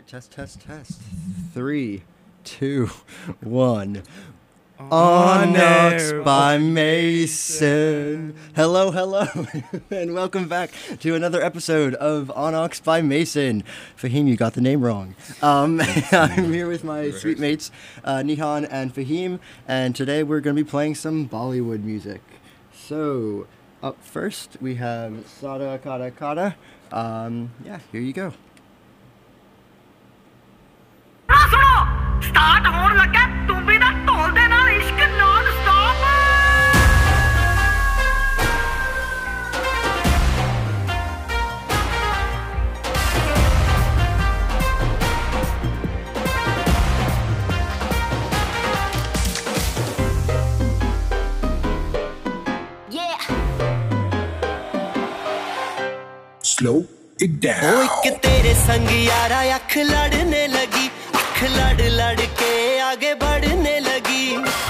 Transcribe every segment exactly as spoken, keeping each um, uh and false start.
Test, test, test. Three, two, one. Onyx by Mason. Hello, hello, and welcome back to another episode of Onyx by Mason. Fahim, you got the name wrong. Um, I'm here with my sweet mates, uh, Nihan and Fahim, and today we're going to be playing some Bollywood music. So, up first, we have Sada Kata Kata. Um, yeah, here you go. Start होने लगा तुम भी ना तोल देना इश्क non stop Slow it down. ओ एक तेरे संग यारा अख लड़ने लगी अख लड़ लड़ के आगे बढ़ने लगी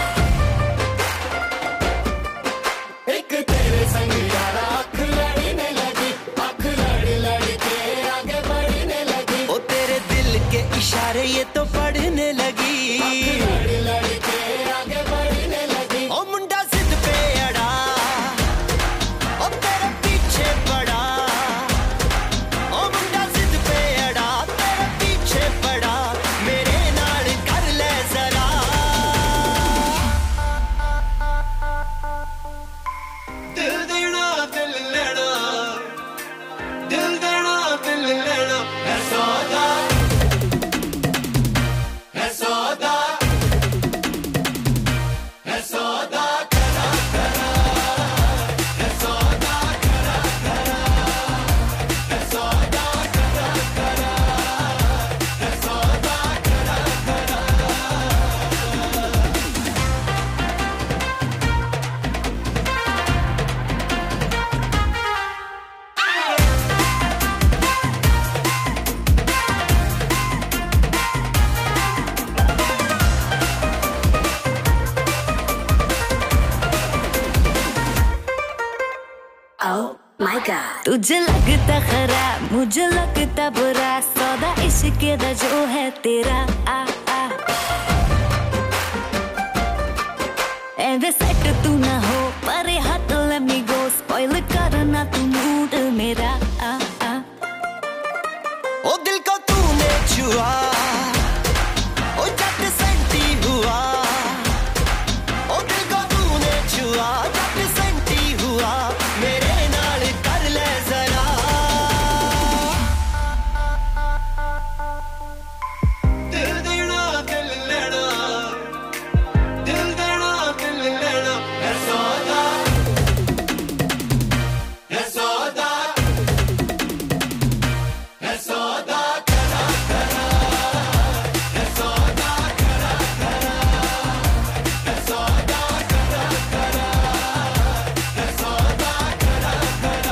एक तेरे संग यारा अख लड़ने लगी अख लड़ लड़ के आगे बढ़ने लगी ओ तेरे दिल के इशारे ये तो पढ़ने लगी लड़ लड़ के आगे बढ़ने लगी ओ मुंडा जिद पे अड़ा ओ तेरे पीछे पड़ा ओ मुंडा जिद पे अड़ा तेरे पीछे पड़ा मेरे नाल कर ले जरा दिल देना दिल लेना दिल देना दिल लेना है सौदा है सौदा है सौदा करा करा है सौदा करा करा है सौदा करा करा है सौदा करा करा Oh my God. तुझे लगता खराब मुझे लगता बुरा सौदा इश्क दा जो है तेरा आ आ एंड सेट तू ना हो परे हट let me go spoil करना तू मूड मेरा आ आ ओ दिल को तूने छुआ ओ जट सेंटी हुआ ओ दिल को तूने छुआ जट सेंटी हुआ मेरे नाल कर ले जरा दिल देना दिल लेना दिल देना दिल लेना है सौदा है सौदा है सौदा करा करा है सौदा करा करा है सौदा करा करा है सौदा करा करा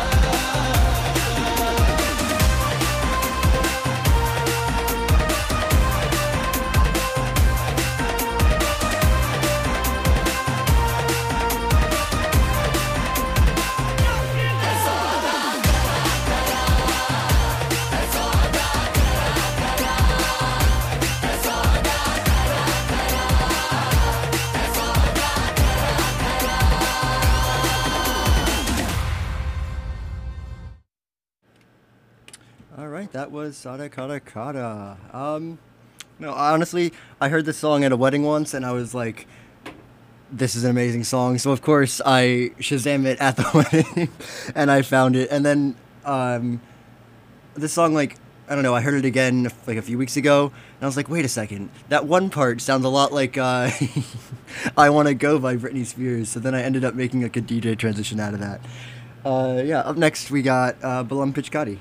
All right, that was Sada Kata Kata. Um, no, honestly, I heard this song at a wedding once, and I was like, "This is an amazing song." So of course, I Shazam it at the wedding, and I found it. And then um, this song, like, I don't know, I heard it again like a few weeks ago, and I was like, "Wait a second, that one part sounds a lot like uh, I Wanna Go by Britney Spears." So then I ended up making like a D J transition out of that. Uh, yeah, up next we got uh, Balam Pichkati.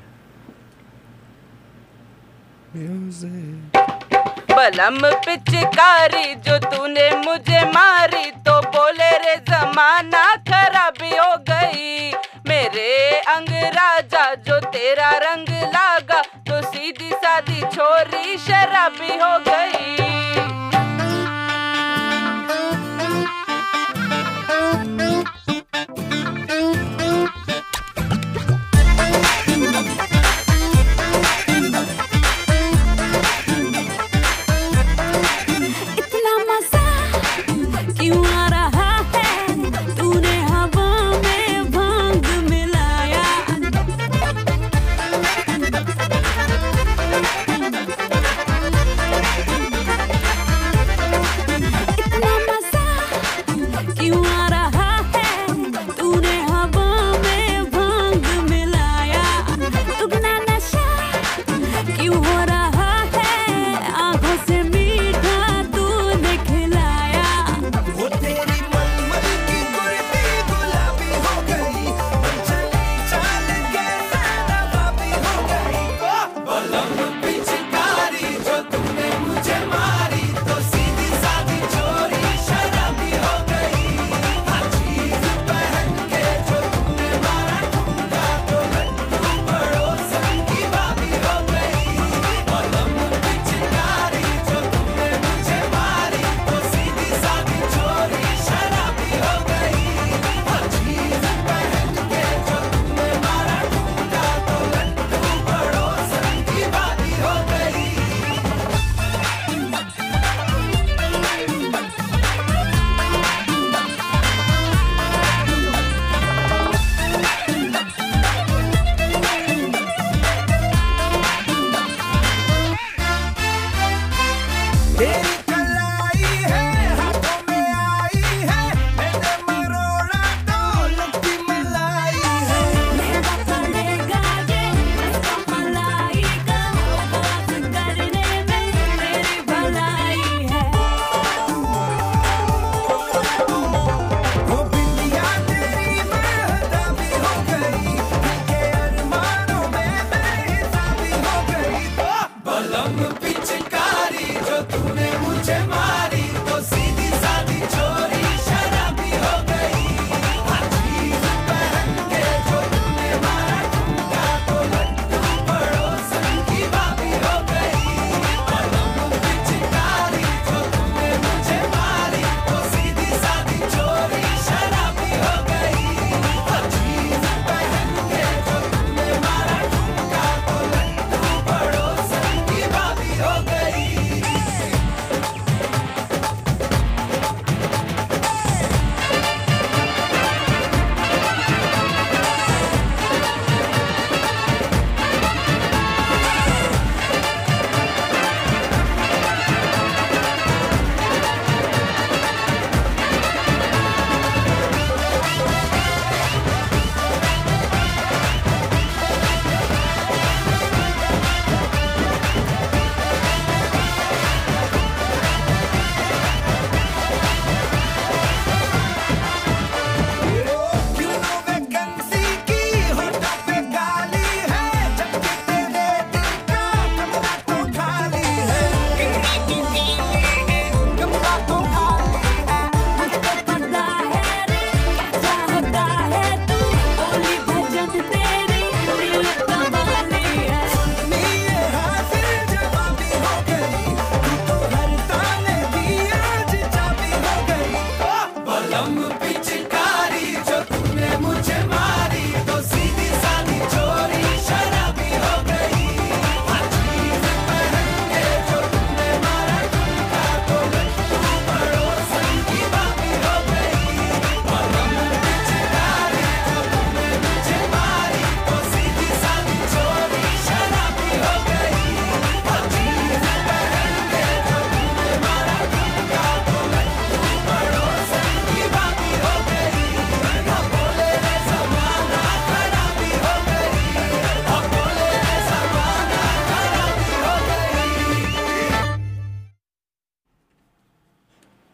बलम पिचकारी जो तूने मुझे मारी तो बोले रे जमाना खराबी हो गई मेरे अंग राजा जो तेरा रंग लागा तो सीधी सादी छोरी शराबी हो गई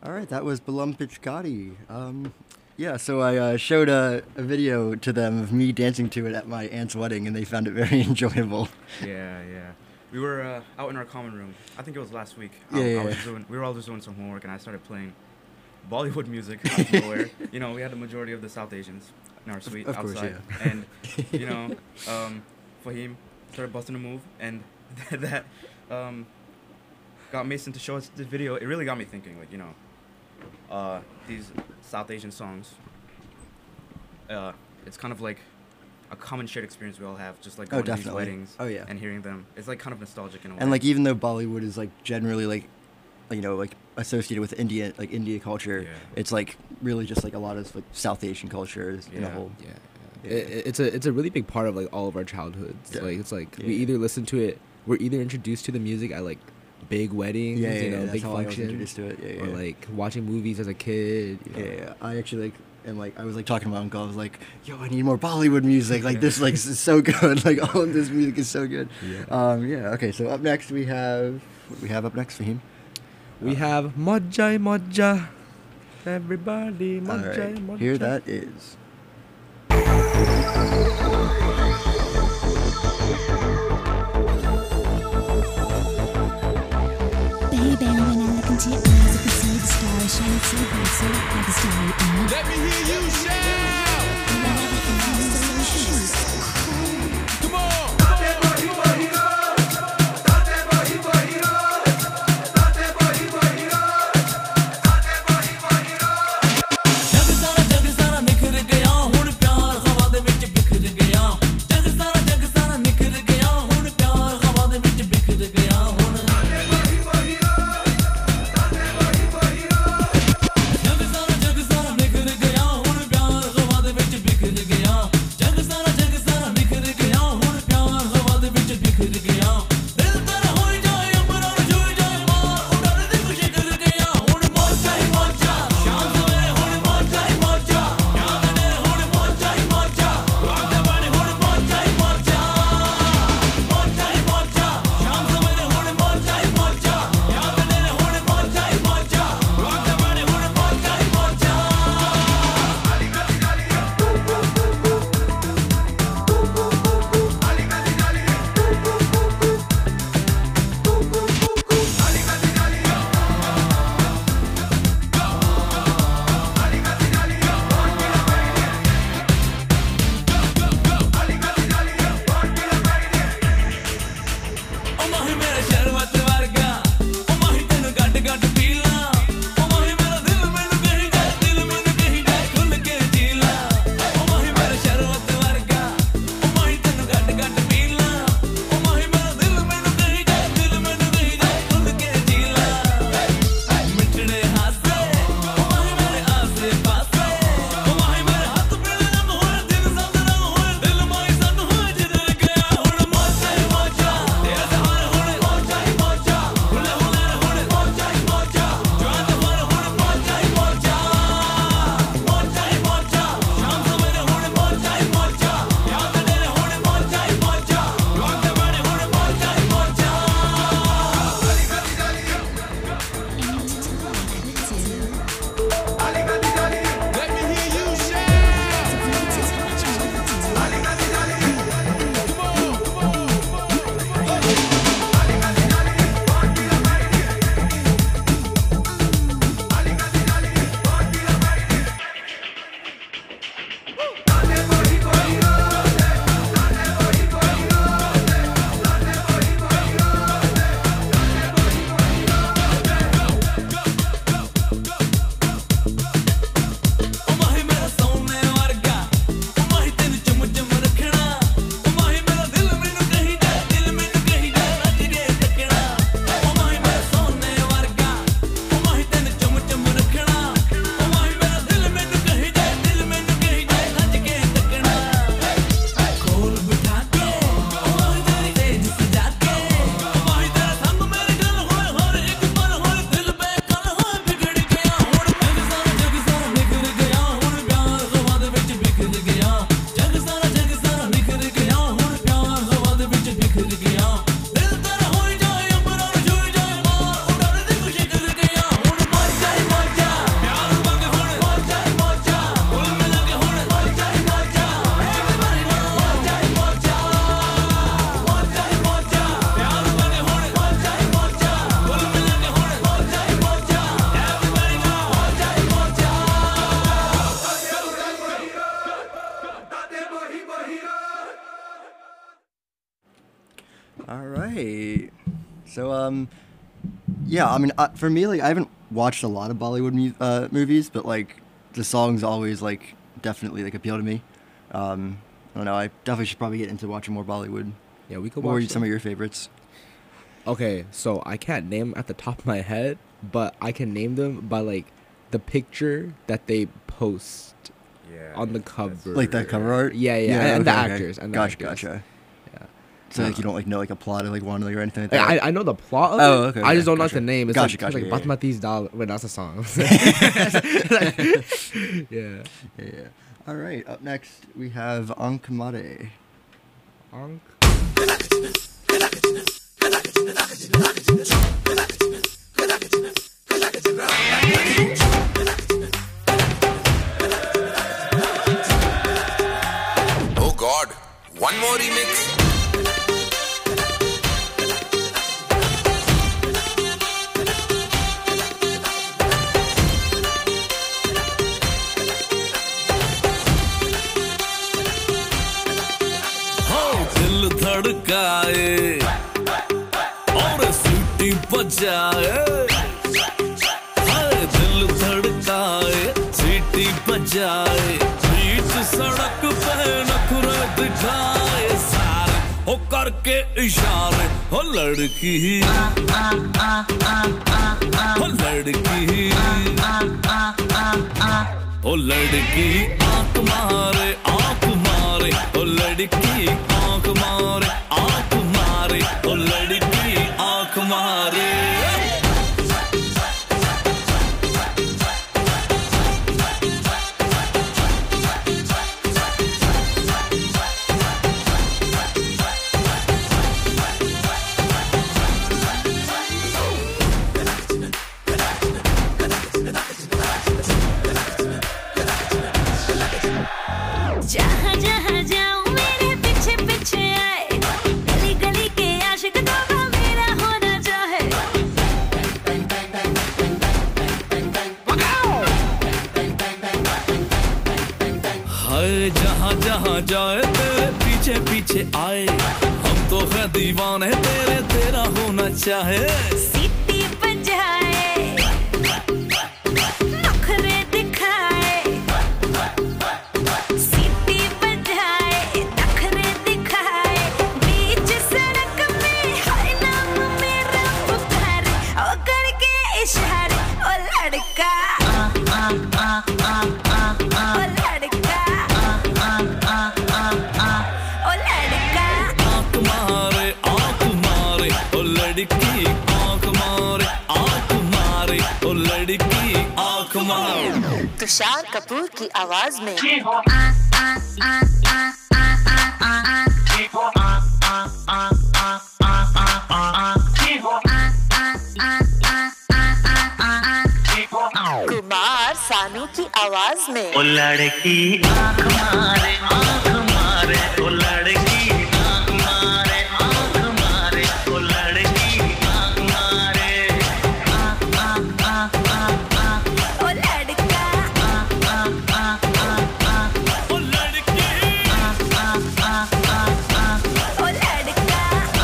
All right, that was Balum Pichkati. Um, yeah, so I uh, showed a, a video to them of me dancing to it at my aunt's wedding, and they found it very enjoyable. Yeah, yeah. We were uh, out in our common room. I think it was last week. I, Yeah, I yeah, was yeah. doing, we were all just doing some homework, and I started playing Bollywood music out of nowhere. You know, we had the majority of the South Asians in our suite of course, outside, yeah. and you know, um, Fahim started busting a move, and that um, got Mason to show us the video. It really got me thinking, like, you know, uh, these South Asian songs. Uh, it's kind of like a common shared experience we all have, just like Oh, going to these definitely. weddings Oh, yeah. and hearing them. It's like kind of nostalgic in a way. And like even though Bollywood is like generally like, you know, like associated with India, like India culture, Yeah. it's like really just like a lot of like South Asian cultures in a Yeah. whole. Yeah, yeah. It, it's a it's a really big part of like all of our childhoods. Yeah. Like it's like Yeah, we yeah. either listen to it, we're either introduced to the music at like big weddings, Yeah, yeah, you yeah, know, that's big how I was functions, introduced to it. Yeah, or yeah. like watching movies as a kid. You know. Yeah, yeah, I actually like and like I was like talking to my uncle. I was like, "Yo, I need more Bollywood music. Like this, like is so good. Like all of this music is so good." Yeah. Um, yeah. Okay. So up next we have what do we have up next, Fahim? We have Mojja Mojja. Everybody, All Mojja right. Mojja. Here that is. Baby, when I look into your eyes, I can see the stars shining so bright, so like a starry eye. Let me hear you shout. Come on. जग सारा जग So um, yeah, I mean, uh, for me, like I haven't watched a lot of Bollywood mu- uh, movies, but like the songs always like definitely like appeal to me. Um, I don't know. I definitely should probably get into watching more Bollywood. Yeah, we could What were watch some them. of your favorites? Okay, so I can't name at the top of my head, but I can name them by like the picture that they post Yeah. on the that's- cover. Like that cover art? Yeah, yeah, and, and the okay, okay. actors. And the gotcha, actors. gotcha. Yeah. So like you don't like know like a plot of like one like or anything like Like, that. I, I know the plot of Oh, it. okay, I okay, just don't know gotcha. the name. It's Gotcha, like, gotcha, like yeah, yeah. Basmati's Dal. Wait, that's a song. yeah. yeah, yeah. All right. Up next we have Ank Mare. Onk. Oh God, one more remix. दिल धड़काए और सीटी बजाए हाय दिल धड़काए सीटी बजाए बीच सड़क पे नखरे दिखाए सारे हो करके इशारे हो लड़की हो लड़की ओ लड़की आंख मारे आंख मारे ओ लड़की आंख मारे आंख मारे ओ लड़की आंख मारे जहाँ जहाँ जाऊँ मेरे पीछे पीछे आए गली गली के आशिक तो मेरा होना चाहे हाय जहाँ जहाँ जाए तेरे पीछे पीछे आए हम तो है दीवाने तेरे तेरा होना चाहे सीटी बजाए नखरे दिखाए सीटी बजाए नखरे दिखाए बीच सड़क में हर नाम मेरा पुकारे ओ करके इशारे ओ लड़का ओ लड़का ओ लड़का आंख मारे आंख मारे ओ लड़की आंख मारे आंख मारे ओ लड़की आंख मारे तुषार कपूर की आवाज में कुमार सानू की आवाज में ओ लड़की आंख मारे आंख मारे ओ लड़की आंख मारे आंख मारे ओ लड़की आंख मारे ओ लड़का ओ लड़की ओ लड़का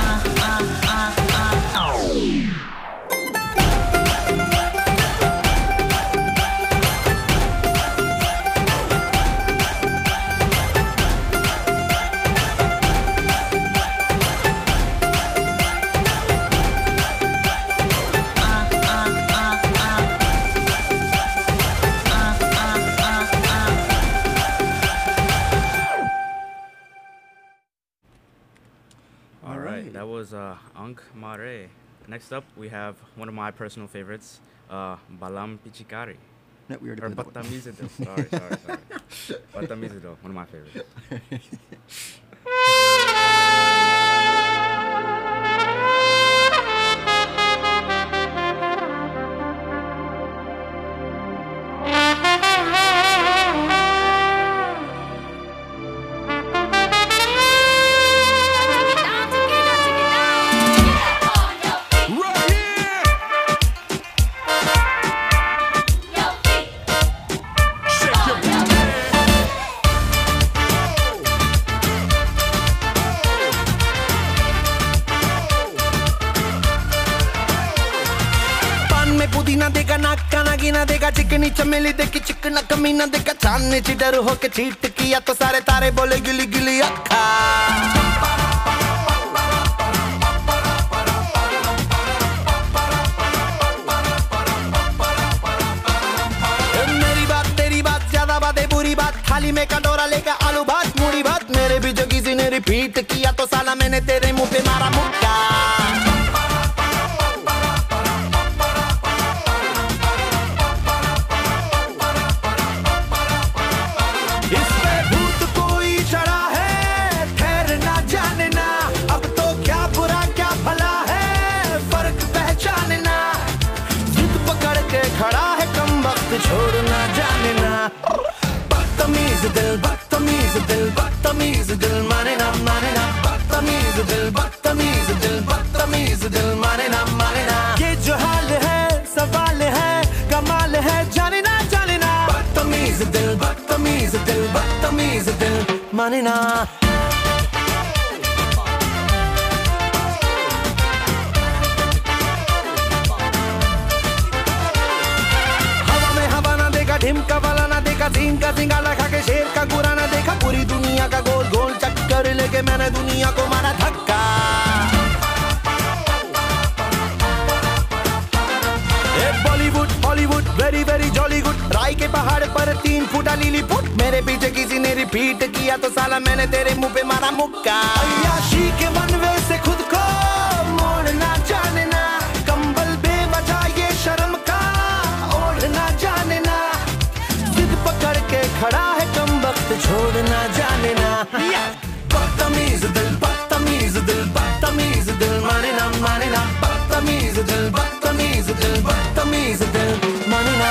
All right, that was uh, Ank Mare. Next up, we have one of my personal favorites, uh, Balam Pichikari. No, we already Or played that one. Batamizido. Sorry, sorry, sorry. Batamizido, one of my favorites. Right here. Shake your booty. Oh. देखा ना गिना देखा चिकनी चमेली देखी चिकना कमीना देखा चांदनी ची डर होके चीट किया तो सारे तारे बोले गिली गिली अक्खा मेरी बात तेरी बात ज्यादा बातें बुरी बात थाली में कटोरा लेकर आलू भात मूड़ी भात मेरे भी जो किसी ने रिपीट किया तो साला मैंने तेरे मुंह पे मारा मुक्का छोड़ना जाने ना बदतमीज दिल बदतमीज दिल बदतमीज दिल माने ना माने ना बदतमीज दिल बदतमीज दिल बदतमीज दिल माने ना माने ना ये जो हाल है सवाल है कमाल है जाने ना जाने ना बदतमीज दिल बदतमीज दिल बदतमीज दिल माने ना ढिमका वाला ना देखा सीन का सिंगाला खा के शेर का गुरा ना देखा पूरी दुनिया का गोल गोल चक्कर लेके मैंने दुनिया को मारा धक्का Bollywood Hollywood very very jolly good राय के पहाड़ पर तीन फुटा लीली फुट मेरे पीछे किसी ने रिपीट किया तो साला मैंने तेरे मुंह पे मारा मुक्का अय्याशी के मनवे से खुद को मोड़ना जाने ना कंबल बेवजह ये शर्म का ओढ़ना जाने ना पकड़ के खड़ा है कम वक्त छोड़ना जाने ना बदतमीज दिल बदतमीज दिल बदतमीज दिल माने ना माने ना बदतमीज दिल बदतमीज दिल बदतमीज दिल माने ना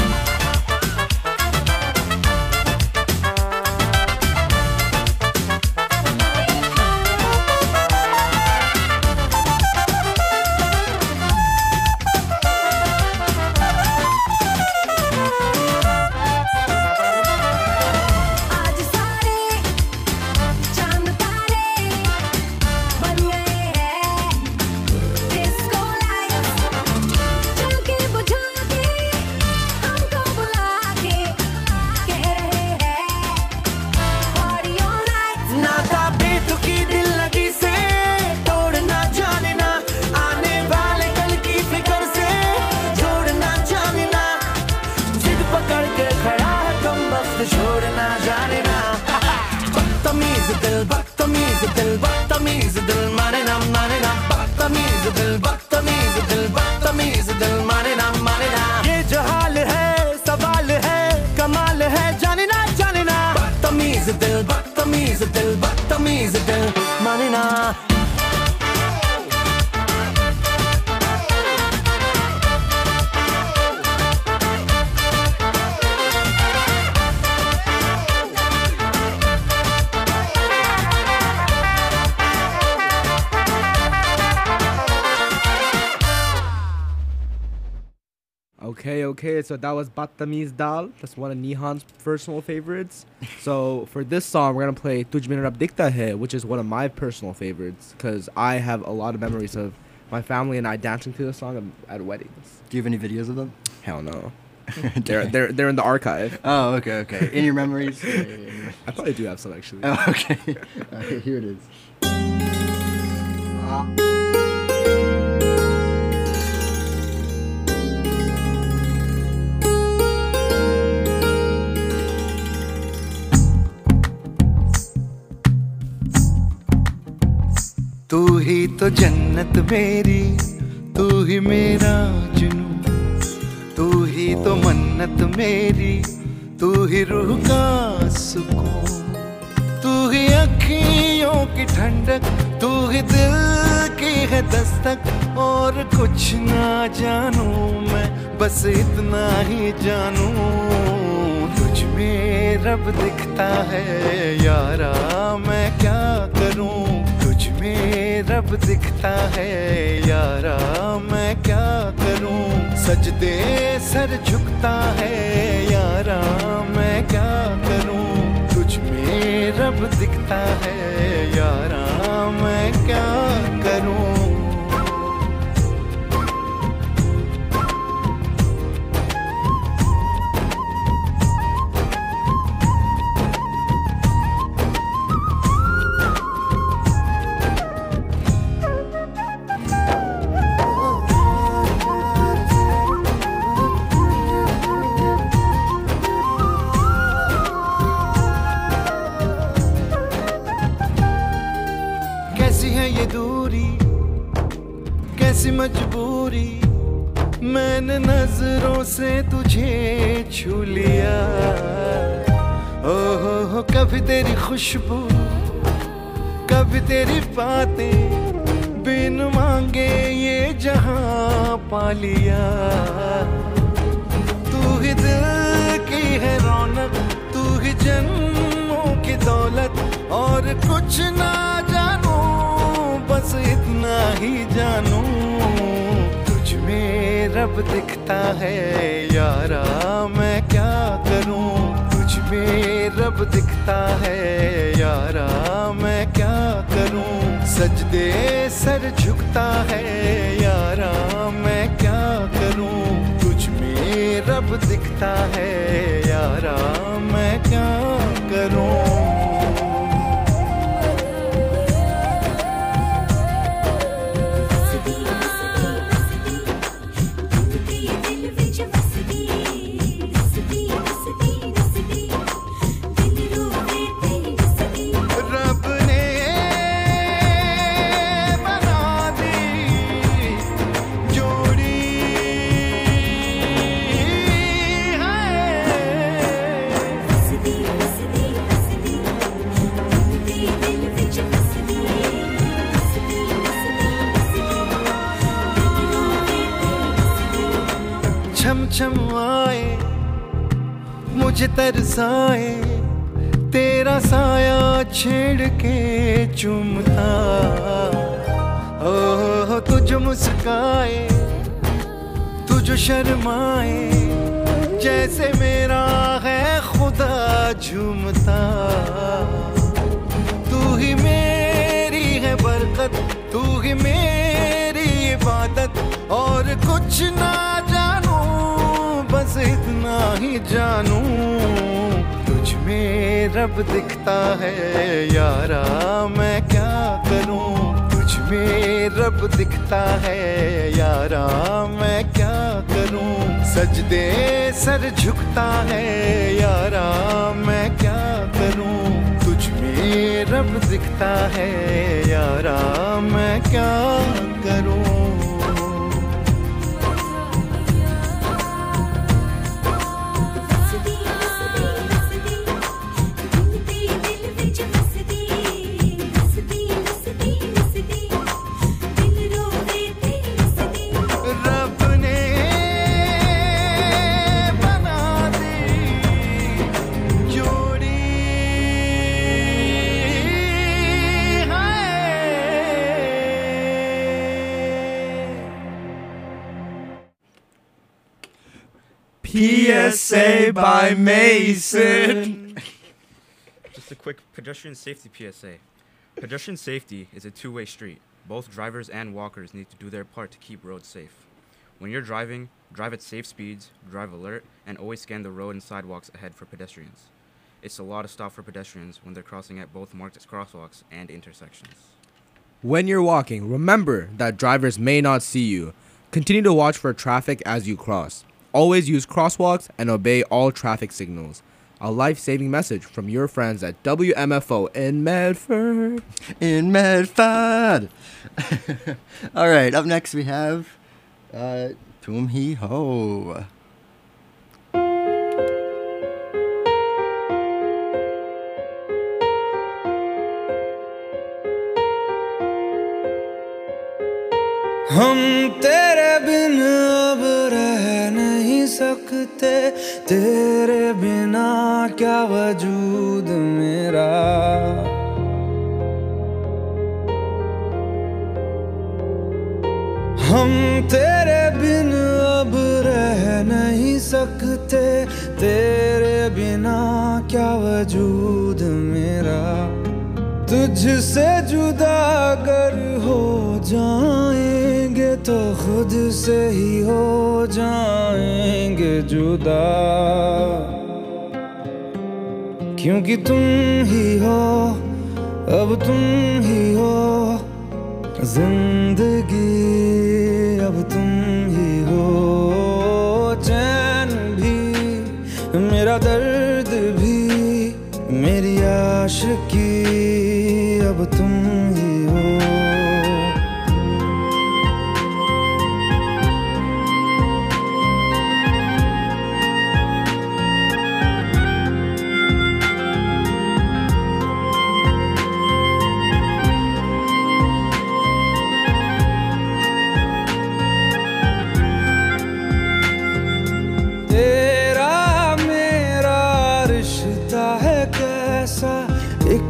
छोड़ना जाने ना बदतमीज दिल बदतमीज दिल बदतमीज दिल माने ना माने ना बदतमीज दिल बदतमीज दिल बदतमीज दिल माने ना माने ना ये जो हाल है सवाल है कमाल है जाने ना जाने ना बदतमीज दिल बदतमीज दिल बदतमीज दिल माने ना Okay, okay, so that was Batamiz Dal. That's one of Nihan's personal favorites. So for this song, we're going to play Tujh Mein Rab Dikhta Hai, which is one of my personal favorites because I have a lot of memories of my family and I dancing to this song at weddings. Do you have any videos of them? Hell no. they're, they're, they're in the archive. Oh, okay, okay. In your memories? Yeah, yeah, yeah. I probably do have some, actually. Oh, okay. Okay, here it is. Uh. तू ही तो जन्नत मेरी तू ही मेरा जुनून तू ही तो मन्नत मेरी तू ही रूह का सुकून तू ही अखियों की ठंडक तू ही दिल की है दस्तक और कुछ ना जानू मैं बस इतना ही जानू तुझ में रब दिखता है यारा मैं क्या करूं तुझ में रब दिखता है यारा मैं क्या करूं सजदे सर झुकता है यारा मैं क्या करूं तुझ में रब दिखता है यारा मैं क्या करूं मजबूरी मैंने नजरों से तुझे छू लिया। ओ हो हो कभी तेरी खुशबू कभी तेरी बातें बिन मांगे ये जहां पा लिया। तू ही दिल की है रौनक तू ही जन्मों की दौलत और कुछ ना जानू बस इतना ही जानू तुझ में रब दिखता है यारा मैं क्या करूं। तुझ में रब दिखता है यारा मैं क्या करूं। सजदे सर झुकता है यारा मैं क्या करूं। तुझ में रब दिखता है यारा मैं क्या करूं। छम छम आए मुझे तरसाए तेरा साया छेड़ के चूमता। ओ तुझ मुस्काए तुझ शर्माए जैसे मेरा है खुदा झूमता। तू ही मेरी है बरकत तू ही मेरी इबादत और कुछ ना जानू बस इतना ही जानू। तुझ में रब दिखता है यारा मैं क्या करूं। तुझ में रब दिखता है यारा मैं क्या करूं। सजदे सर झुकता है यारा मैं क्या करूं। तुझ में रब दिखता है यारा मैं क्या करूं। P S A by Mason. Just a quick pedestrian safety P S A. Pedestrian safety is a two-way street. Both drivers and walkers need to do their part to keep roads safe. When you're driving, drive at safe speeds, drive alert, and always scan the road and sidewalks ahead for pedestrians. It's a lot of stop for pedestrians when they're crossing at both marked crosswalks and intersections. When you're walking, remember that drivers may not see you. Continue to watch for traffic as you cross. Always use crosswalks and obey all traffic signals. A life-saving message from your friends at W M F O in Medford. In Medford. All right, up next we have uh, Tum Hi Ho. हम तेरे बिन अब रह नहीं सकते तेरे बिना क्या वजूद मेरा हम तेरे बिन अब रह नहीं सकते तेरे बिना क्या वजूद मेरा तुझसे जुदा अगर हो जाएंगे तो खुद से ही हो जाएंगे जुदा क्योंकि तुम ही हो अब तुम ही हो जिंदगी अब तुम ही हो चैन भी मेरा दर्द भी मेरी आशिकी अब तुम ही हो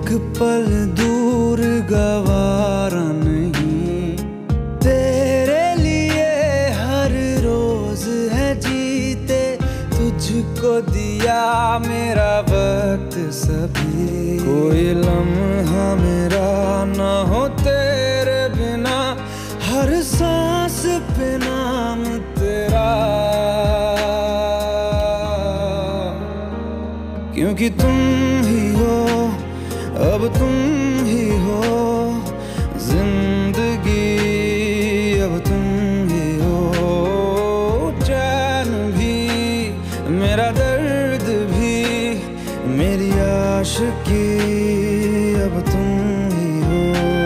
एक पल दूर गवारा नहीं, तेरे लिए हर रोज है जीते, तुझको दिया मेरा वक्त सभी, कोई लम्हा मेरा ना हो तेरे बिना, हर सांस पे नाम तेरा, क्योंकि तुम ही हो, अब तुम ही हो जिंदगी, अब तुम ही हो चैन भी, मेरा दर्द भी, मेरी आशिकी, अब तुम ही हो।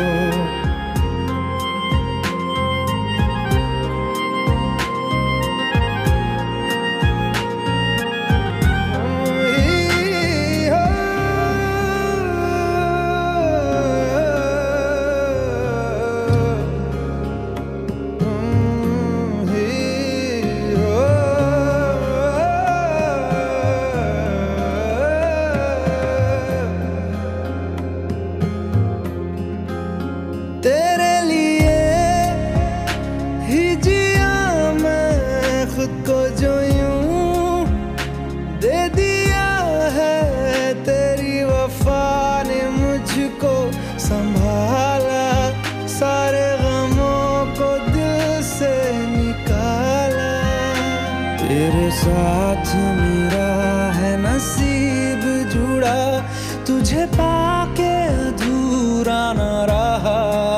तेरे लिए ही जिया मैं खुद को जो यूं दे दिया है, तेरी वफा ने मुझको संभाला, सारे गमों को दिल से निकाला, तेरे साथ मेरा है नसीब जुड़ा, तुझे पाके अधूरा न रहा,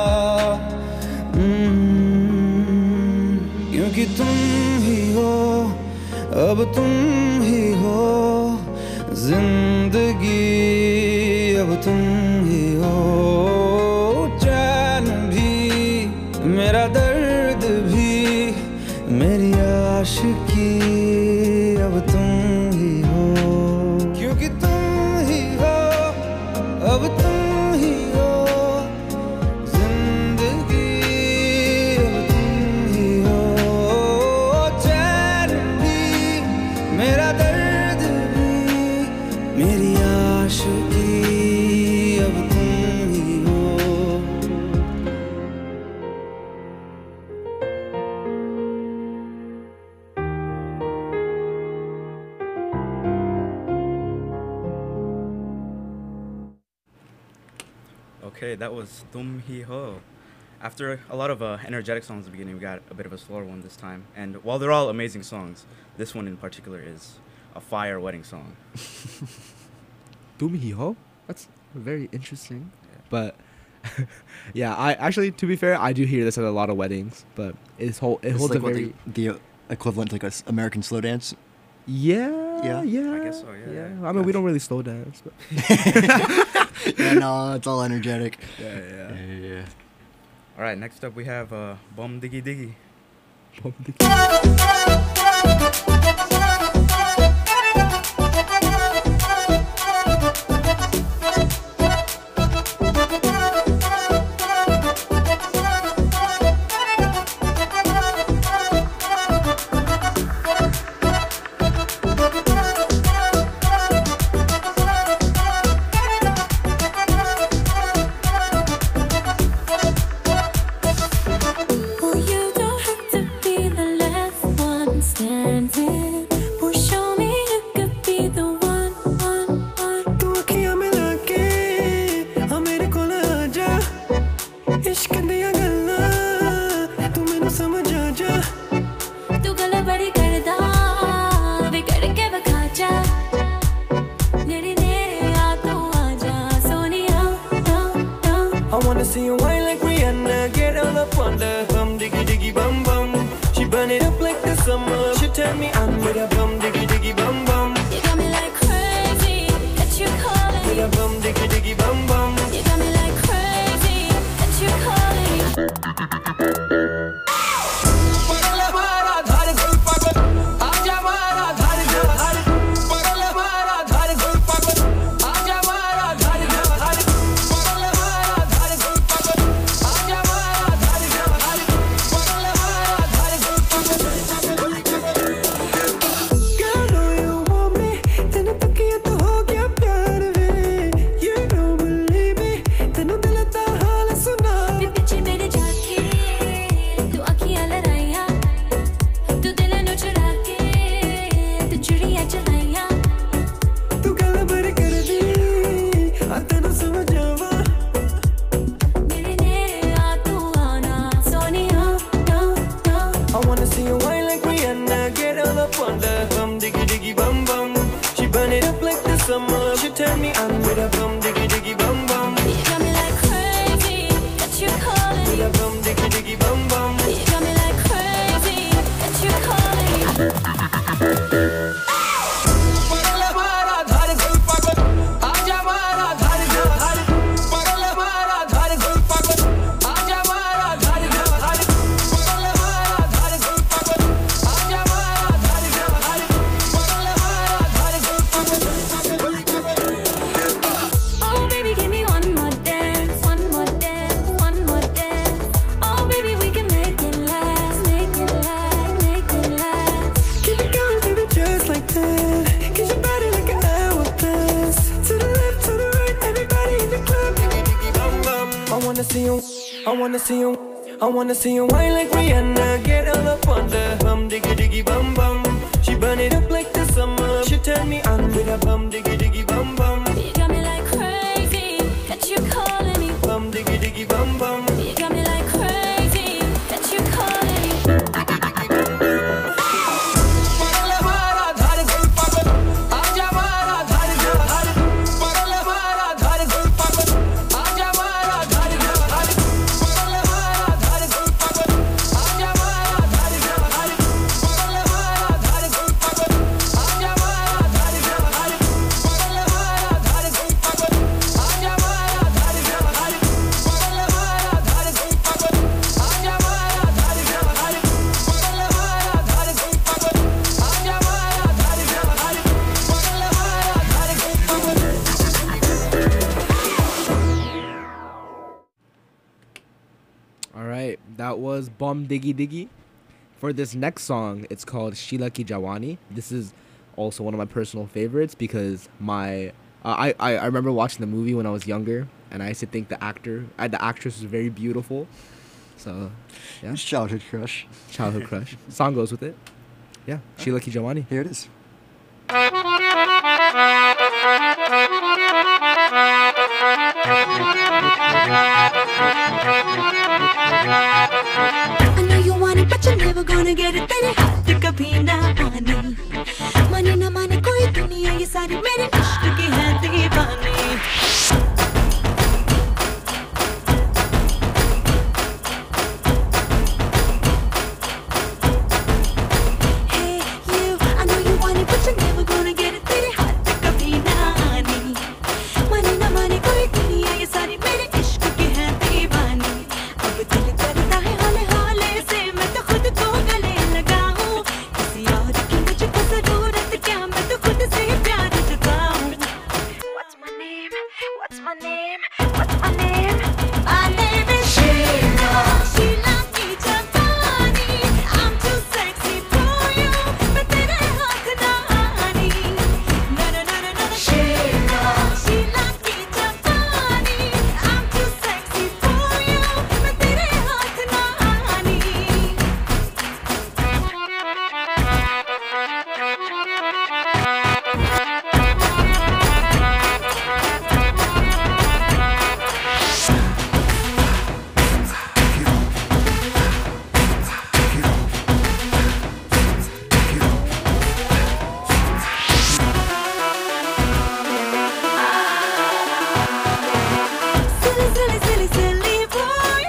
क्योंकि तुम ही हो, अब तुम ही हो जिंदगी, अब तुम ही हो चैन भी, मेरा दर्द भी, मेरी आशिकी, अब तुम ही हो, क्योंकि तुम ही हो, अब तुम ही हो जिंदगी, अब तुम ही हो चैन भी, मेरा दर्द भी, मेरी आशिकी, अब तुम ही हो। Okay, that was Tum Hi Ho. After a lot of uh, energetic songs at the beginning, we got a bit of a slower one this time. And while they're all amazing songs, this one in particular is a fire wedding song. Tum Hi Ho? That's very interesting. Yeah. But yeah, I actually, to be fair, I do hear this at a lot of weddings. But it's whole, it It's holds like a what very the, the equivalent to like a s- American slow dance. yeah, Yeah. yeah, I guess so, yeah, yeah. yeah. I mean, we don't really slow dance, but Yeah, no, it's all energetic. yeah, yeah. Yeah, yeah. All right, next up we have uh, Bum Diggy Diggy. Oh, you don't have to be the last one standing. Oh, show me you could be the one, one, one. तू अखियां मिला के हाँ मेरे कोल आजा, इश्क दियां गल्लां तू मैनू समझ आ जा, तू गल्ला बड़ी करदा वे करके विखा जा, नेड़े नेड़े आ तू आ जा Sonia, I wanna see you whine like Rihanna, get all up on the bum diggy diggy bum bum. She burn it up like the summer. She turn me on with a bum diggy diggy bum bum. you got me like crazy that you calling With a bum diggy diggy bum bum. you got me like crazy that you calling पगल हमारा धार गुल पागल, आजा हमारा धार जवाहर. पगल हमारा धार गुल पागल, आजा हमारा धार जवाहर. पगल हमारा धार गुल पागल, आजा हमारा धार Jawahar. I wanna see you, I wanna see you whine like Rihanna. Get all up on the bum diggy diggy bum bum. She burn it up like the summer. She turn me on with a bum diggy diggy bum bum. You got me like crazy, that you calling me. Bum diggy diggy bum bum. You got me like crazy, that you calling me. That was Bum Diggy Diggy. For this next song, it's called Sheila Ki Jawani. This is also one of my personal favorites because my uh, I, I I remember watching the movie when I was younger, and I used to think the actor uh, the actress was very beautiful. So yeah, childhood crush. Childhood crush. Song goes with it. Yeah, Sheila Ki Jawani. Here it is. I know you want it, but you're never gonna get it. तेरे हाथ कभी ना आने, माने ना माने कोई दुनिया ये सारी मेरे इश्क की है दीवानी. Hey you, I know you want it, but you're never gonna get it. तेरे हाथ कभी ना आने, माने ना माने कोई दुनिया ये सारी मेरे इश्क की है दीवानी. अब दिल करता है हाले हाले से मैं तो खुद को गले लगाऊं. किसी और की मुझको जरूरत क्या, मैं तो खुद से प्यार जताऊं. What's my name? What's my name? What's my name? My name is Sheila. Sheila की जवानी. I'm too sexy for you. मैं तेरे हाथ ना आनी. No no no no no. Sheila. Sheila की जवानी. I'm too sexy for you. मैं तेरे हाथ ना आनी. Silly, silly, silly, silly boys.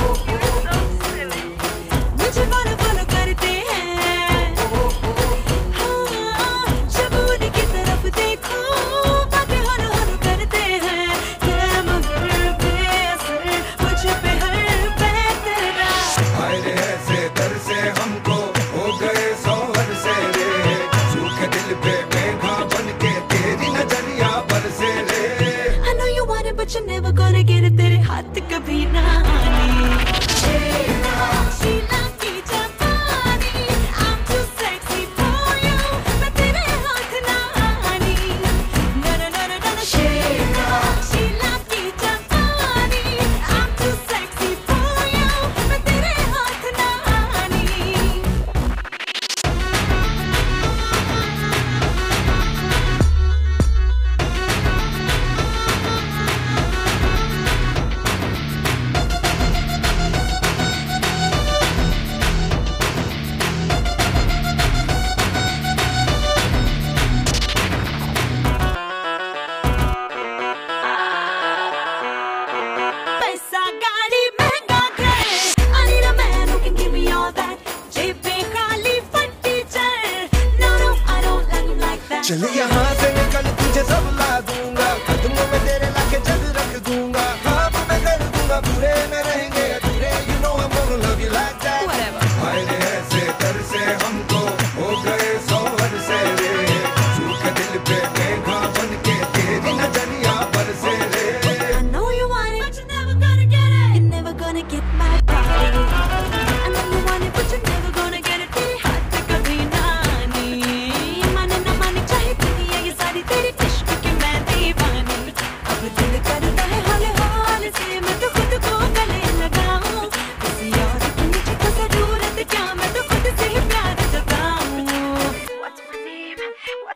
मुझे follow, follow करते हैं. हाँ, जब उनकी तरफ देखो, बातें हर हर करते हैं. क्या मगर बेअसर, मुझ पे हर बेतरा. आए रे ऐसे दर से हमको हो गए सोहर से रे, सूखे दिल पे मेघा बन के तेरी नजरिया बरसे रे. I know you want it, but you're never gonna get it. तेरे हाथ कभी ना आने. Sheila की जवानी. I'm too sexy for you. मैं तेरे हाथ ना आनी. No no no no no. Sheila. Sheila की जवानी. I'm too sexy for you. मैं तेरे हाथ ना आनी. पैसा गाड़ी महंगा घर. I need a man who can give me all that. जेबें खाली फटी चल. No no, I don't like him like that. चल यहाँ से निकल तुझे सब ला दूंगा, कदमों में तेरे लाके जग रख दूंगा. ख्वाब मैं कर दूंगा पूरे न रहेंगे अधूरे. You know I'm gonna love you like that. Whatever. आए रे ऐसे दर से हमको हो गए सोहर से रे, सूखे दिल पे मेघा बन के तेरी नजरिया बरसे रे. I know you want it, but you're never gonna get it. You're never gonna get my body. I know you want it, but you're never gonna get it. तेरे हाथ कभी ना आनी. माने ना माने चाहे दुनिया ये सारी तेरी इश्क की मैं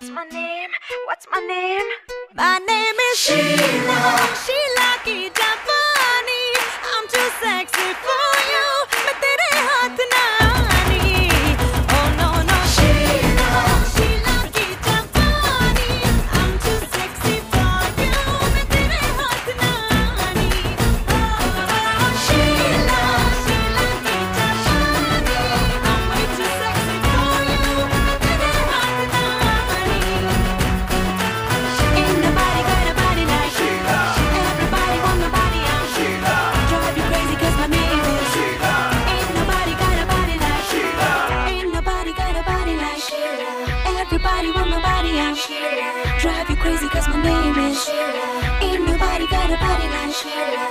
What's my name? What's my name? My name is Sheila. Sheila ki Japani. I'm too sexy for you. मैं तेरे हाथ ना आनी. Oh no no. Sheila. Sheila ki Japani. I'm too sexy for you. मैं तेरे हाथ ना आनी. Oh Sheila. Sheila ki Japani. I'm way too sexy for you. तेरे हाथ ना आनी. Ain't nobody got a body like Sheila. Everybody want my body, I'm Sheila. Drive you crazy 'cause my name is Sheila. Ain't nobody got a body like Sheila. Ain't nobody got a body like Sheila. Everybody want my body, I'm Sheila. Drive you crazy 'cause my name is Sheila. Ain't nobody got a body like Sheila.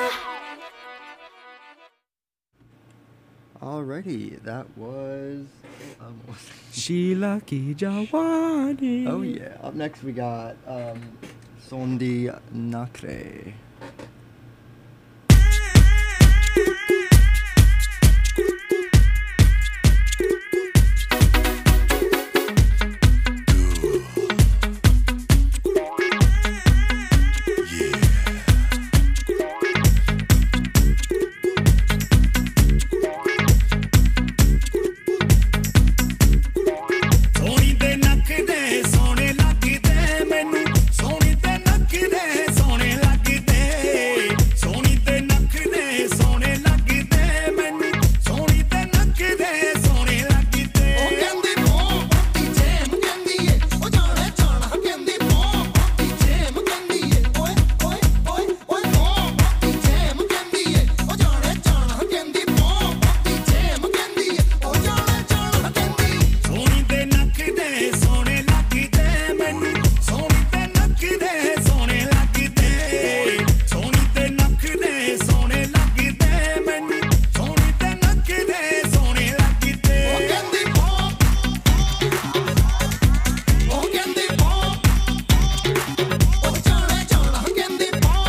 Alrighty, that was. Um, Sheila ki Jawani. oh yeah. Up next we got um, Sondi Nakre. ਸੋਹਣੀ ਤੇ ਨੱਕ ਦੇ ਸੋਹਣੇ ਲੱਗਦੇ ਮੈਨੂੰ ਸੋਹਣੀ ਤੇ ਨੱਕ ਦੇ ਸੋਹਣੇ ਲੱਗਦੇ ਸੋਹਣੀ ਤੇ ਨੱਕ ਦੇ ਸੋਹਣੇ ਲੱਗਦੇ ਮੈਨੂੰ ਸੋਹਣੀ ਤੇ ਨੱਕ ਦੇ ਸੋਹਣੇ ਲੱਗਦੇ ਉਹ ਕਹਿੰਦੀ ਮੋਹ ਪੱਤੀ ਜੇਮ ਕਹਿੰਦੀ ਏ ਉਹ ਜਾਣੇ ਜਾਣਾ ਕਹਿੰਦੀ ਮੋਹ ਪੱਤੀ ਜੇਮ ਕਹਿੰਦੀ ਏ ਓਏ ਓਏ ਓਏ ਓਏ ਮੋਹ ਪੱਤੀ ਜੇਮ ਕਹਿੰਦੀ ਏ ਉਹ ਜਾਣੇ ਜਾਣਾ ਕਹਿੰਦੀ ਮੋਹ ਪੱਤੀ ਜੇਮ ਕਹਿੰਦੀ ਏ ਉਹ ਜਾਣੇ ਜਾਣਾ ਕਹਿੰਦੀ ਸੋਹਣੀ ਤੇ ਨੱਕ ਦੇ ਸੋਹਣੇ ਲੱਗਦੇ ਮੈਨੂੰ ਸੋਹਣੀ ਤੇ ਨੱਕ ਦੇ ਸੋਹਣੇ ਲੱਗਦੇ ਸੋਹਣੀ ਤੇ ਨੱਕ ਦੇ ਸੋਹਣੇ ਲੱਗਦੇ ਮੈਨੂੰ ਸੋਹਣੀ ਤੇ ਨੱਕ ਦੇ ਸੋਹਣੇ ਲੱਗਦੇ ਉਹ ਕਹਿੰਦੀ ਮੋਹ ਉਹ ਕਹਿੰਦੀ ਮੋਹ ਉਹ ਜਾਣੇ ਜਾਣਾ ਕਹਿੰਦੀ ਮੋਹ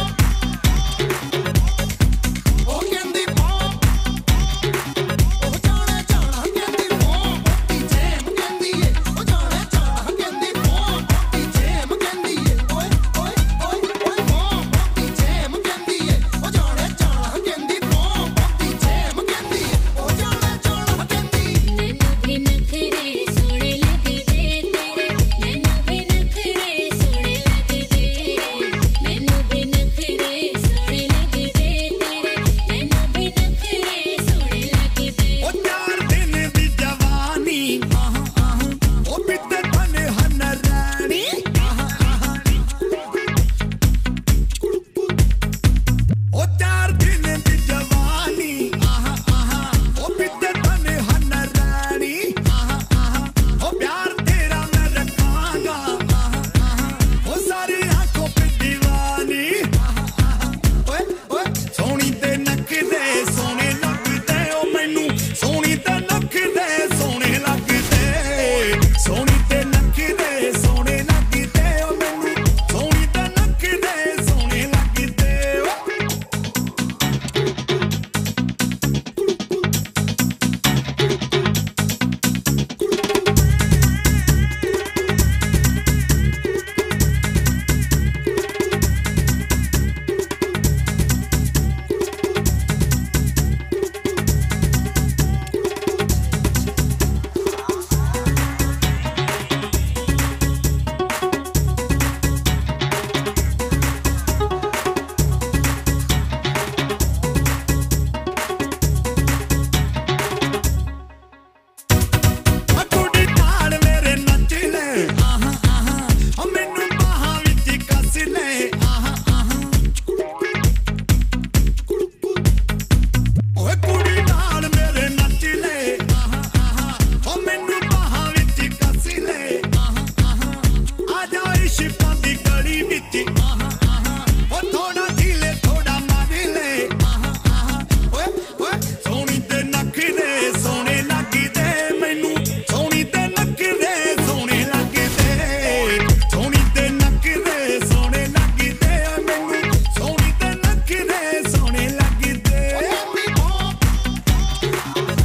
ਉਹ ਕਹਿੰਦੀ ਮੋਹ ਉਹ ਜਾਣੇ ਜਾਣਾ ਕਹਿੰਦੀ ਮੋਹ ਪੱਤੀ ਜੇਮ ਕਹਿੰਦੀ ਏ ਉਹ ਜਾਣੇ ਜਾਣਾ ਕਹਿੰਦੀ ਮੋਹ ਪੱਤੀ ਜੇਮ ਕਹਿੰਦੀ ਏ ਓਏ ਓਏ ਓਏ ਓਏ ਮੋਹ ਪੱਤੀ ਜੇਮ ਕਹਿੰਦੀ ਏ ਉਹ ਜਾਣੇ ਜਾਣਾ ਕਹਿੰਦੀ ਮੋਹ ਪੱਤੀ ਜੇਮ ਕਹਿੰਦੀ ਏ ਉਹ ਜਾਣੇ ਜਾਣਾ ਕਹਿੰਦੀ ਮੈਨੂੰ ਵੀ ਨਖਰੇ ਸੋਹਣੇ ਲੱਗਦੇ ਤੇਰੇ ਮੈਨੂੰ ਵੀ ਨਖਰੇ ਸੋਹਣੇ ਲੱਗਦੇ ਮੈਨੂੰ ਵੀ ਨਖਰੇ ਸੋਹਣੇ ਲੱਗਦੇ ਤੇਰੇ ਮੈਨੂੰ ਵੀ ਨਖਰੇ ਸੋਹਣੇ ਲੱਗਦੇ ਉਹ ਚਾਰ ਦਿਨ ਦੀ ਜਵਾਨੀ ਆਹ ਆਹ ਉਹ ਬਿੱਤੇ ਬਨੇ ਹਨ ਰਾਣੀ ਆਹ ਆਹ ਉਹ ਚਾਰ ਦਿਨ ਦੀ ਜਵਾਨੀ ਆਹ ਆਹ ਉਹ ਬਿੱਤੇ ਬਨੇ ਹਨ ਰਾਣੀ ਆਹ ਆਹ ਉਹ ਪਿਆਰ ਤੇਰਾ ਮੈਂ ਰੱਖਾਂਗਾ ਆਹ ਆਹ ਉਹ ਸਾਰੀ ਆਂਖੋਂ पे दीवानी ਆਹ ਆਹ ਓਏ ਓਏ ਸੋਹਣੀ ਤੇ ਨੱਕ ਦੇ ਸੋਹਣੇ ਲੱਗਦੇ ਉਹ ਮੈਨੂੰ ਸੋਹਣੀ ਤੇ ਨੱਕ ਦੇ ਸੋਹਣੇ ਲੱਗਦੇ ਸੋਹਣੀ ਤੇ ਨੱਕ ਦੇ ਸੋਹਣੇ ਲੱਗਦੇ ਉਹ ਮੈਨੂੰ ਸੋਹਣੀ ਤੇ ਨੱਕ ਦੇ ਸੋਹਣੇ ਲੱਗਦੇ ਓ ਆ ਕੁੜੀ ਨਾਲ ਮੇਰੇ ਨੱਚ ਲੈ ਆਹ ਆਹ ਓ ਮੈਨੂੰ ਬਾਹਾਂ ਵਿੱਚ ਕੱਸ ਲੈ ਆਹ ਆਹ ਓਏ ਕੁੜੀ ਨਾਲ ਮੇਰੇ ਨੱਚ ਲੈ ਆਹ ਆਹ ਓ ਮੈਨੂੰ ਬਾਹਾਂ ਵਿੱਚ ਕੱਸ ਲੈ ਆਹ ਆਹ ਆ ਜਾ ਇਸ਼ਕਾਂ ਦੀ ਗਲੀ ਵਿੱਚ ਆਹ ਆਹ ਓ ਥੋੜਾ ਢੀਲੇ ਥੋੜਾ ਮਾਰ ਲੈ ਆਹ ਆਹ ਓਏ ਓਏ ਸੋਹਣੀ ਤੇ ਨੱਕ ਦੇ ਸੋਹਣੇ ਲੱਗਦੇ ਮੈਨੂੰ ਸੋਹਣੀ ਤੇ ਨੱਕ ਦੇ ਸੋਹਣੇ ਲੱਗਦੇ ਸੋਹਣੀ ਤੇ ਨੱਕ ਦੇ ਸੋਹਣੇ ਲੱਗਦੇ ਮੈਨੂੰ ਸੋਹਣੀ ਤੇ ਨੱਕ ਦੇ ਸੋਹਣੇ ਲੱਗਦੇ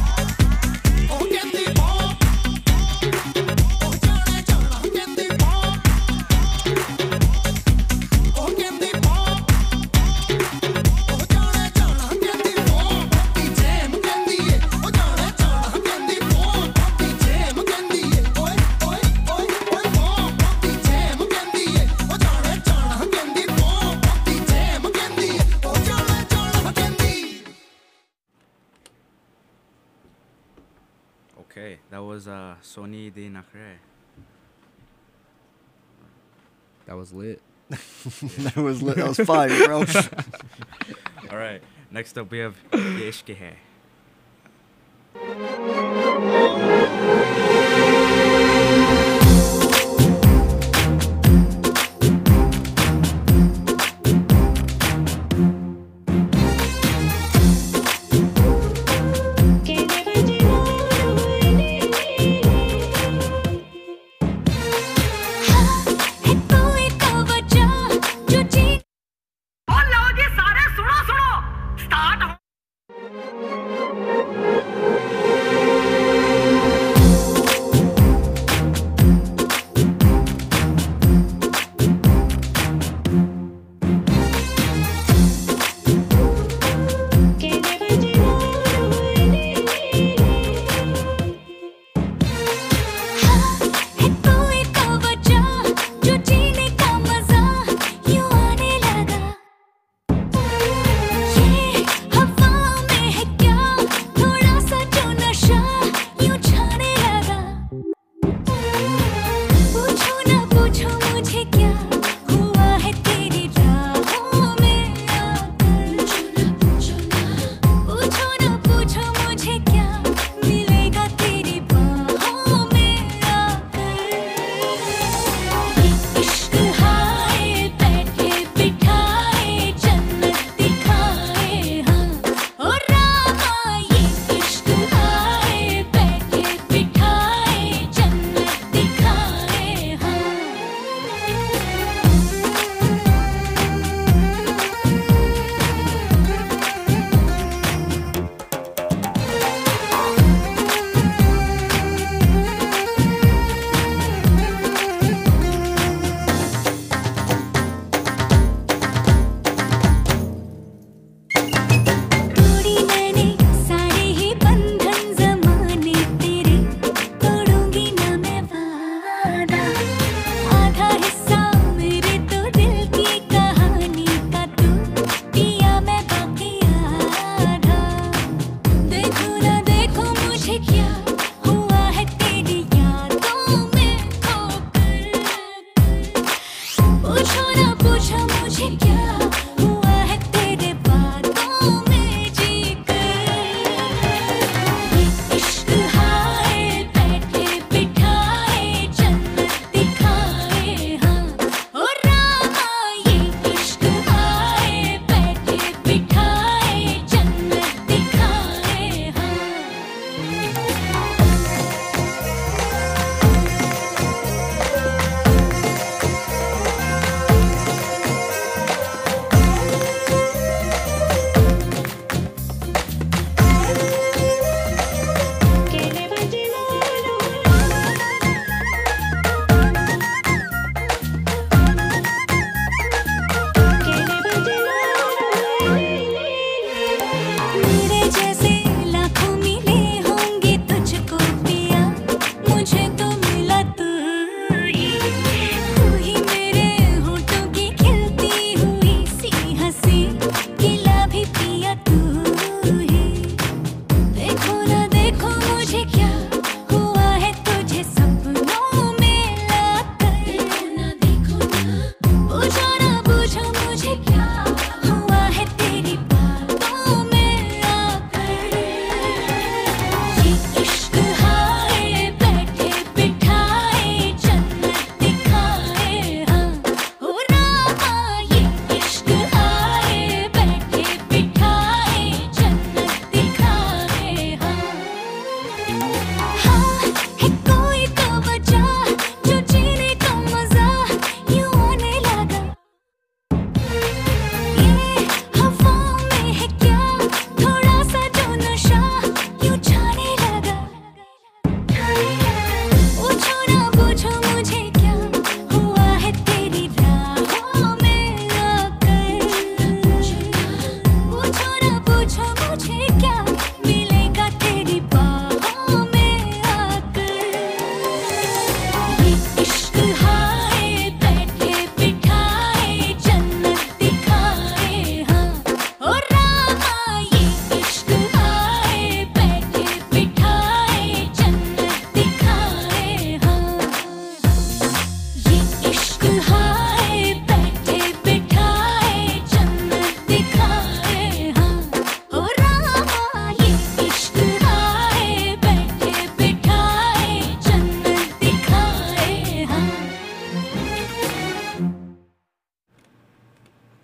ਉਹ ਕਹਿੰਦੀ ਮੋਹ ਉਹ ਕਹਿੰਦੀ ਮੋਹ ਉਹ ਜਾਣੇ ਜਾਣਾ ਕਹਿੰਦੀ ਮੋਹ was uh, Sony de Nacre. That was lit. That was lit. That was fire, bro. All right. Next up, we have Ye Ishq Hai. ओ लो जी सारे सुनो सुनो स्टार्ट हो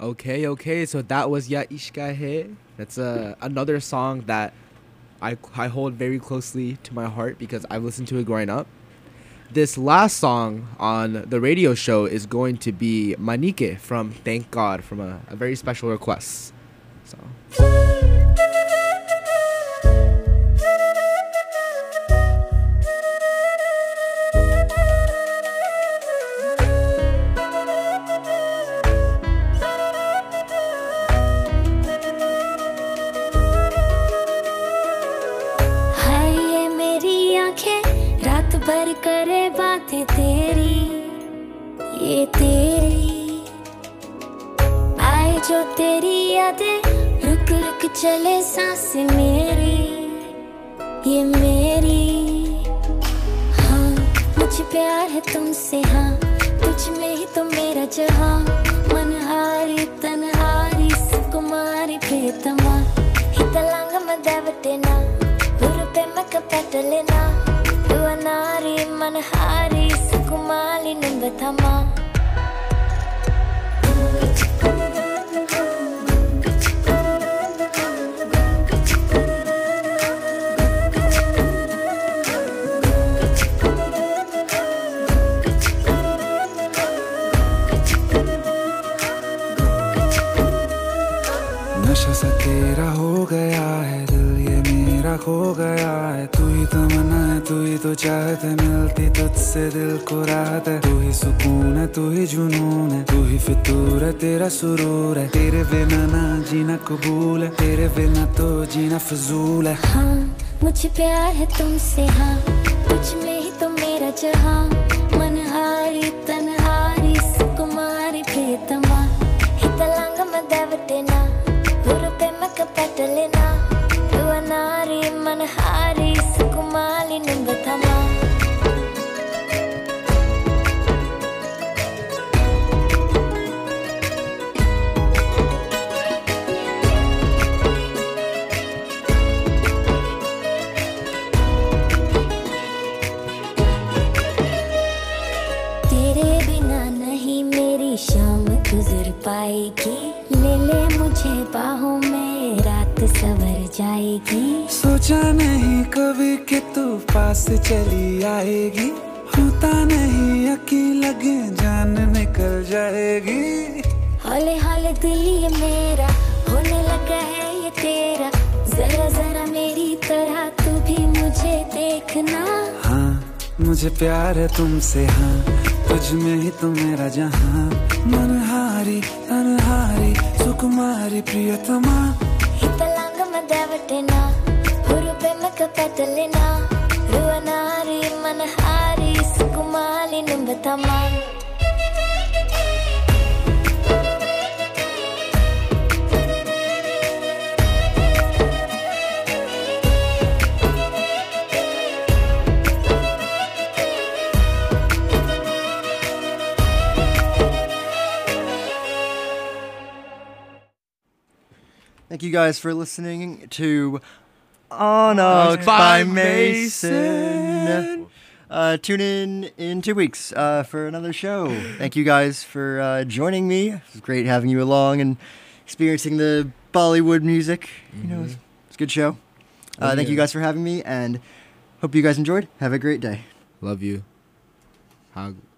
Okay, okay. So that was Ya Ishka Hai. That's uh, another song that I, I hold very closely to my heart because I've listened to it growing up. This last song on the radio show is going to be Manike from Thank God, from a, a very special request. So. हाय ये मेरी आंखें रात भर करे बातें तेरी, ये तेरी आए जो तेरी यादें, रुक रुक चले सांसें मेरी, ये मेरी। हाँ मुझे प्यार है तुमसे, हाँ तुझ में ही तो मेरा जहाँ, मनहारी तनहारी सुकुमारी प्रियतमा, हितलांग मदावटेना उरुपे मकपटलेना, दुआनारी मनहारी सुकुमाली निंबतमा। नशा सा तेरा हो गया है दिल ये मेरा खो गया है, तू ही तमन्ना है तू ही तो चाहत है, मिलती तुझसे दिल को राहत है, तू ही सुकून है तू ही जुनून है, तू ही फितूर है तेरा सुरूर है, तेरे बिना ना जीना कबूल है, तेरे बिना तो जीना फजूल है। हाँ मुझे प्यार है तुमसे, हाँ तुझ में ही तो मेरा जहाँ, मनहारी तनहारी सुकुमारी प्रियतमा, हितलांग मदावटेना उरुपे मकपटलेना, दुआनारी मनहारी सुकुमाली निंबतमा। तेरे बिना नहीं मेरी शाम गुजर पाएगी, ले ले मुझे बाहों में रात सवर जाएगी। सोचा नहीं कभी कि तू पास चली आएगी, होता नहीं यकीन लगे जान निकल जाएगी। हौले हौले दिल ये मेरा होने लगा है ये तेरा, जरा जरा मेरी तरह तू भी मुझे देखना। हाँ मुझे प्यार है तुमसे, हाँ तुझ में ही तो मेरा जहाँ, मनहारी तनहारी सुकुमारी प्रियतमा, हितलांग मदावटेना उरुपे मकपटलेना, रुआनारी मनहारी सुकुमाली निंबतमा। Thank you guys for listening to Onyx by Mason. Uh, tune in in two weeks uh, for another show. Thank you guys for uh, joining me. It was great having you along and experiencing the Bollywood music. You know, it's, it's a good show. Uh, Oh, thank you yeah. guys for having me, and hope you guys enjoyed. Have a great day. Love you. Hug.